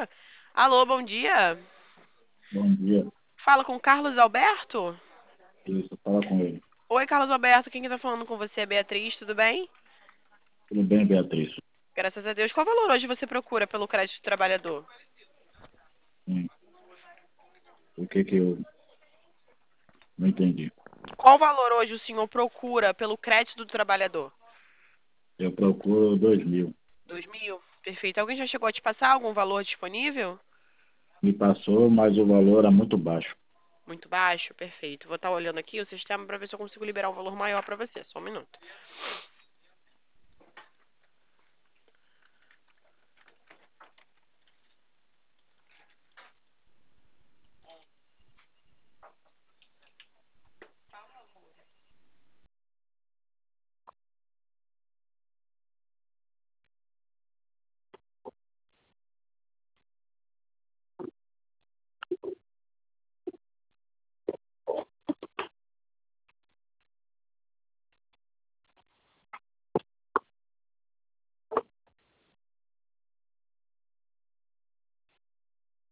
dia. Alô, bom dia. Bom dia. Fala com Carlos Alberto? Isso, fala com ele. Oi, Carlos Alberto, quem que tá falando com você é Beatriz, tudo bem? Tudo bem, Beatriz? Graças a Deus. Qual valor hoje você procura pelo crédito do trabalhador? Sim. O que que eu não entendi? Qual valor hoje o senhor procura pelo crédito do trabalhador? Eu procuro 2.000. 2.000? Perfeito. Alguém já chegou a te passar algum valor disponível? Me passou, mas o valor era muito baixo. Muito baixo? Perfeito. Vou estar olhando aqui o sistema para ver se eu consigo liberar um valor maior para você. Só um minuto.